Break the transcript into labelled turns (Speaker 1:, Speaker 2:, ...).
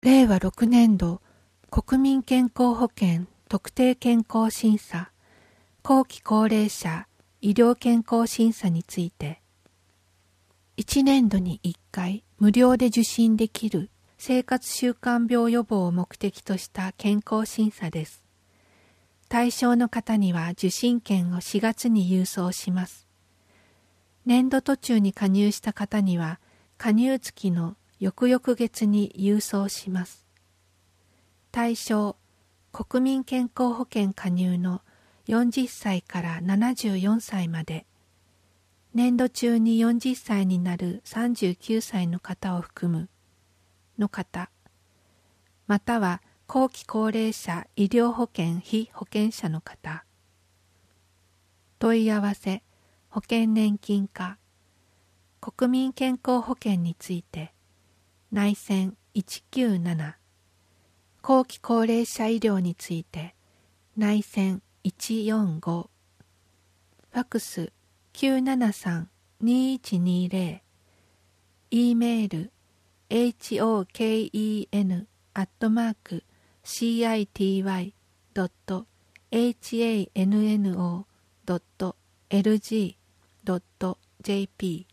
Speaker 1: 令和6年度国民健康保険特定健康審査後期高齢者医療健康審査について、1年度に1回無料で受診できる生活習慣病予防を目的とした健康審査です。対象の方には受診券を4月に郵送します。年度途中に加入した方には加入月の翌々月に郵送します。対象、国民健康保険加入の40歳から74歳まで、年度中に40歳になる39歳の方を含むの方、または後期高齢者医療保険被保険者の方。問い合わせ、保険年金課、国民健康保険について、内線197、後期高齢者医療について、内線145、ファクス973-2120、E メール hoken@city.hano.lg.jp